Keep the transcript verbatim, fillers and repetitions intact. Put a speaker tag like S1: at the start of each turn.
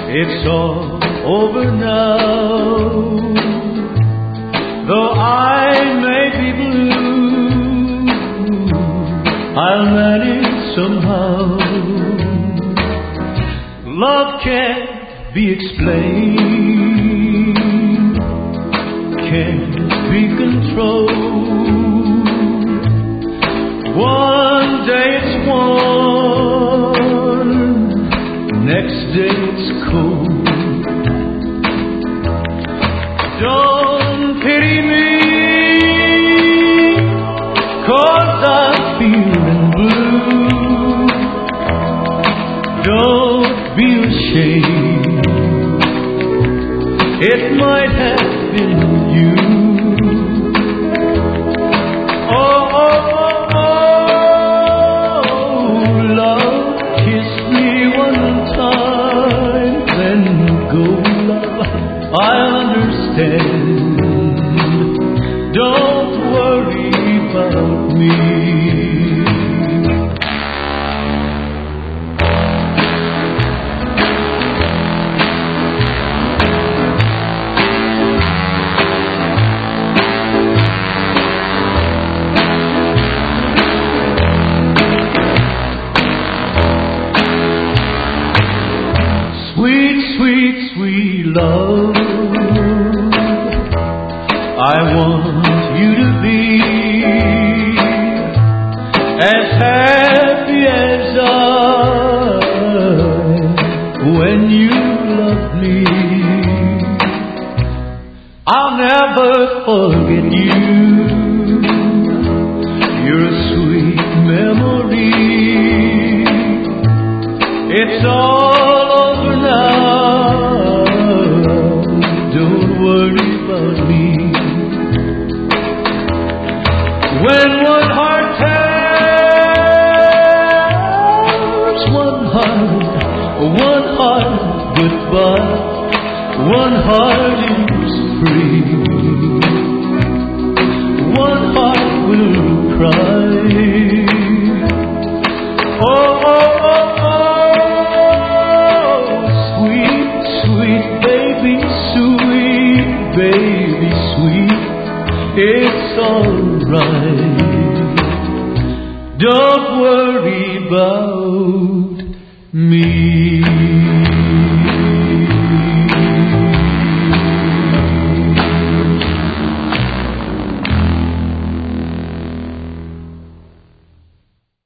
S1: It's all over now. Though I may be blue, I'll manage somehow. Love can't be explained, can't be controlled. One day it's warm, next day it's cold. Don't pity me, 'cause I'm feeling blue. Don't be ashamed, it might have been you. Oh, oh, oh, oh, love, kiss me one time, then go, love, I understand. Don't worry about me. Sweet, sweet, sweet love, I want you to be as happy as I when you love me. I'll never forget you, you're a sweet memory. It's all over now, don't worry about me. When one heart tells one heart, one heart goodbye, one heart